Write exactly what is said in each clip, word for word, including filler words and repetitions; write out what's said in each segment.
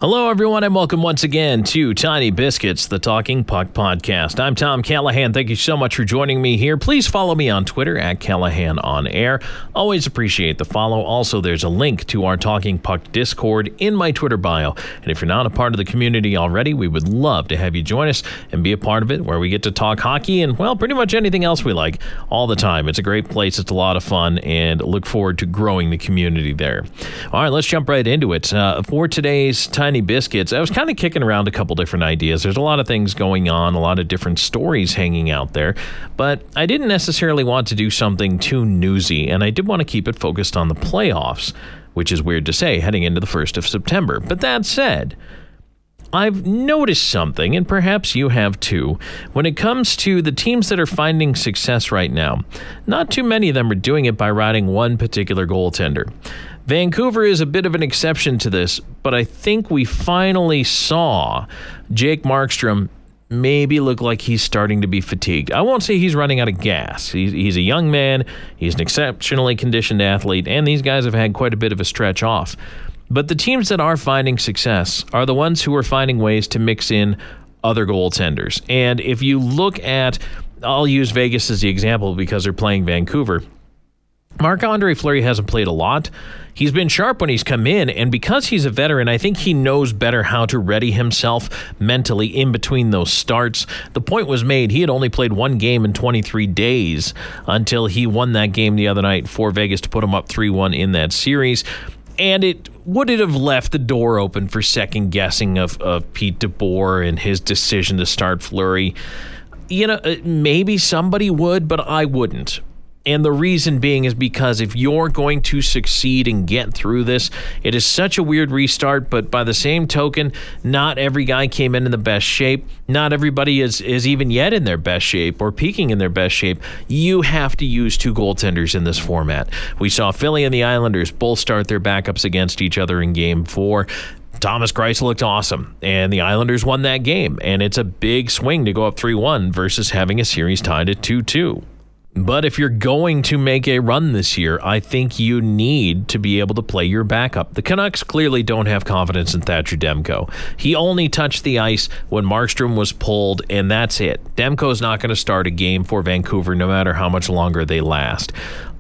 Hello, everyone, and welcome once again to Tiny Biscuits, the Talking Puck podcast. I'm Tom Callahan. Thank you so much for joining me here. Please follow me on Twitter at Callahan on Air. Always appreciate the follow. Also, there's a link to our Talking Puck Discord in my Twitter bio. And if you're not a part of the community already, we would love to have you join us and be a part of it, where we get to talk hockey and, well, pretty much anything else we like all the time. It's a great place. It's a lot of fun, and look forward to growing the community there. All right, let's jump right into it. Uh, for today's Tiny Biscuits, I was kind of kicking around a couple different ideas. There's a lot of things going on, a lot of different stories hanging out there, but I didn't necessarily want to do something too newsy, and I did want to keep it focused on the playoffs, which is weird to say heading into the first of September. But that said, I've noticed something, and perhaps you have too, when it comes to the teams that are finding success right now. Not too many of them are doing it by riding one particular goaltender. Vancouver is a bit of an exception to this, but I think we finally saw Jake Markstrom maybe look like he's starting to be fatigued. I won't say he's running out of gas. He's, he's a young man, he's an exceptionally conditioned athlete, and these guys have had quite a bit of a stretch off. But the teams that are finding success are the ones who are finding ways to mix in other goaltenders. And if you look at, I'll use Vegas as the example because they're playing Vancouver. Marc-Andre Fleury hasn't played a lot. He's been sharp when he's come in, and because he's a veteran, I think he knows better how to ready himself mentally in between those starts. The point was made, he had only played one game in twenty-three days until he won that game the other night for Vegas to put him up three one in that series. And it would it have left the door open for second guessing of, of Pete DeBoer and his decision to start Fleury? You know, maybe somebody would, but I wouldn't. And the reason being is because if you're going to succeed and get through this, it is such a weird restart, but by the same token, not every guy came in in the best shape. Not everybody is, is even yet in their best shape or peaking in their best shape. You have to use two goaltenders in this format. We saw Philly and the Islanders both start their backups against each other in game four. Thomas Greiss looked awesome, and the Islanders won that game. And it's a big swing to go up three one versus having a series tied at two two. But if you're going to make a run this year, I think you need to be able to play your backup. The Canucks clearly don't have confidence in Thatcher Demko. He only touched the ice when Markstrom was pulled, and that's it. Demko's not going to start a game for Vancouver no matter how much longer they last.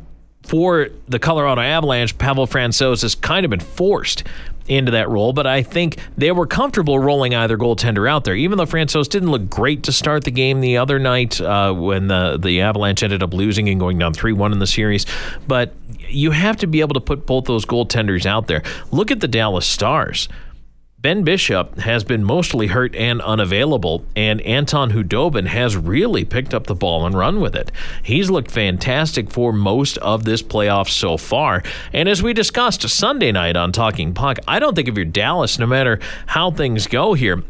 For the Colorado Avalanche, Pavel Francouz has kind of been forced into that role, but I think they were comfortable rolling either goaltender out there, even though Francouz didn't look great to start the game the other night uh, when the, the Avalanche ended up losing and going down three one in the series. But you have to be able to put both those goaltenders out there. Look at the Dallas Stars. Ben Bishop has been mostly hurt and unavailable, and Anton Khudobin has really picked up the ball and run with it. He's looked fantastic for most of this playoff so far. And as we discussed Sunday night on Talking Puck, I don't think if you're Dallas, no matter how things go here,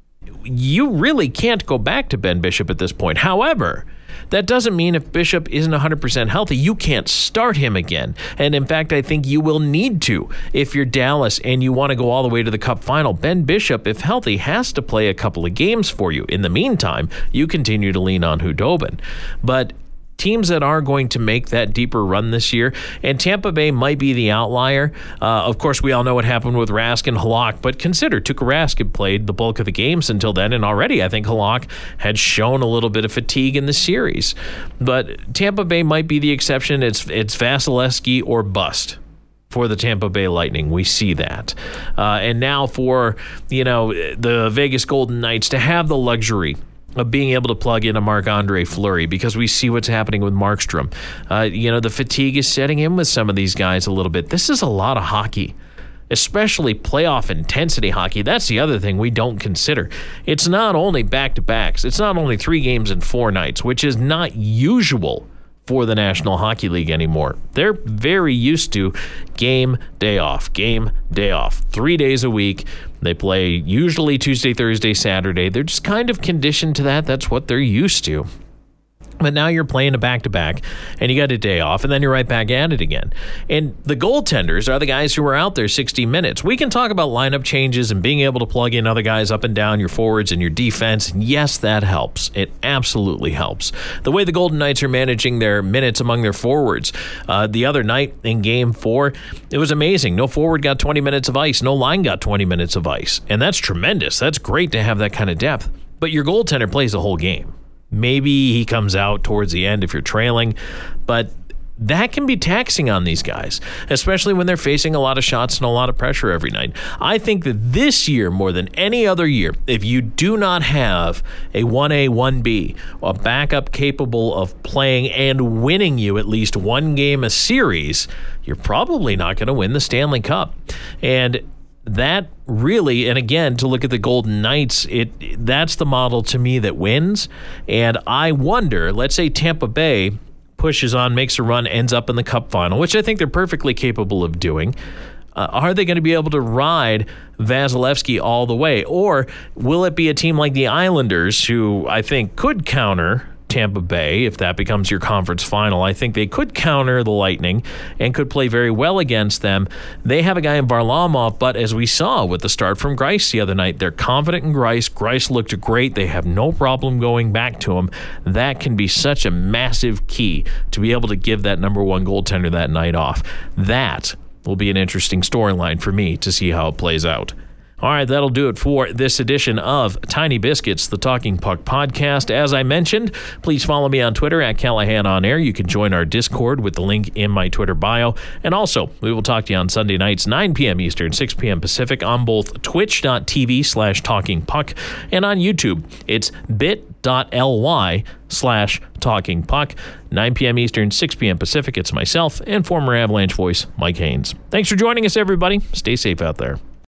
you really can't go back to Ben Bishop at this point. However, that doesn't mean if Bishop isn't one hundred percent healthy, you can't start him again. And in fact, I think you will need to. If you're Dallas and you want to go all the way to the Cup final, Ben Bishop, if healthy, has to play a couple of games for you. In the meantime, you continue to lean on Khudobin. But teams that are going to make that deeper run this year, and Tampa Bay might be the outlier. Uh, of course, we all know what happened with Rask and Halak, but consider Tuukka Rask had played the bulk of the games until then, and already I think Halak had shown a little bit of fatigue in the series. But Tampa Bay might be the exception. It's it's Vasilevsky or bust for the Tampa Bay Lightning. We see that. Uh, and now for, you know, the Vegas Golden Knights to have the luxury of being able to plug in a Marc-Andre Fleury, because we see what's happening with Markstrom. Uh, you know, the fatigue is setting in with some of these guys a little bit. This is a lot of hockey, especially playoff intensity hockey. That's the other thing we don't consider. It's not only back-to-backs. It's not only three games in four nights, which is not usual for the National Hockey League anymore. They're very used to game, day off, game, day off, three days a week. They play usually Tuesday, Thursday, Saturday. They're just kind of conditioned to that. That's what they're used to. But now you're playing a back-to-back, and you got a day off, and then you're right back at it again. And the goaltenders are the guys who are out there sixty minutes. We can talk about lineup changes and being able to plug in other guys up and down your forwards and your defense. And yes, that helps. It absolutely helps. The way the Golden Knights are managing their minutes among their forwards. Uh, the other night in Game four, it was amazing. No forward got twenty minutes of ice. No line got twenty minutes of ice. And that's tremendous. That's great to have that kind of depth. But your goaltender plays the whole game. Maybe he comes out towards the end if you're trailing, but that can be taxing on these guys, especially when they're facing a lot of shots and a lot of pressure every night. I think that this year, more than any other year, if you do not have a one A, one B, a backup capable of playing and winning you at least one game a series, you're probably not going to win the Stanley Cup. And that really, and again, to look at the Golden Knights, it that's the model to me that wins. And I wonder, let's say Tampa Bay pushes on, makes a run, ends up in the Cup final, which I think they're perfectly capable of doing. Uh, are they going to be able to ride Vasilevsky all the way? Or will it be a team like the Islanders, who I think could counter Tampa Bay if that becomes your conference final? I think they could counter the Lightning and could play very well against them. They have a guy in Varlamov, but as we saw with the start from Greiss the other night, they're confident in Greiss. Greiss looked great. They have no problem going back to him. That can be such a massive key to be able to give that number one goaltender that night off. That will be an interesting storyline for me to see how it plays out. All right, that'll do it for this edition of Tiny Biscuits, the Talking Puck podcast. As I mentioned, please follow me on Twitter at Callahan On Air. You can join our Discord with the link in my Twitter bio. And also, we will talk to you on Sunday nights, nine p.m. Eastern, six p.m. Pacific, on both twitch.tv slash Talking Puck and on YouTube. It's bit.ly slash Talking Puck. nine p.m. Eastern, six p.m. Pacific. It's myself and former Avalanche voice, Mike Haynes. Thanks for joining us, everybody. Stay safe out there.